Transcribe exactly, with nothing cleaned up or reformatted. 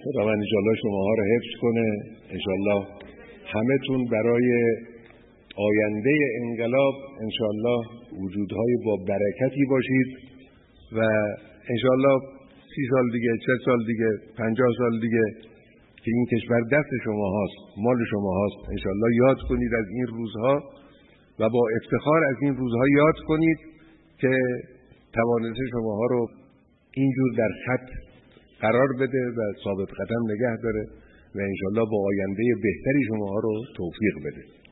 خداوند انشالله شماها رو حفظ کنه، انشالله همه تون برای آینده انقلاب انشالله وجودهای با برکتی باشید و انشالله سی سال دیگه، چه سال دیگه، پنجاه سال دیگه که این کشور دست شما هاست، مال شما هاست، انشالله یاد کنید از این روزها و با افتخار از این روزها یاد کنید که توانست شماها رو اینجور در خط قرار بده و ثابت قدم نگه داره و انشالله با آینده بهتری شماها رو توفیق بده.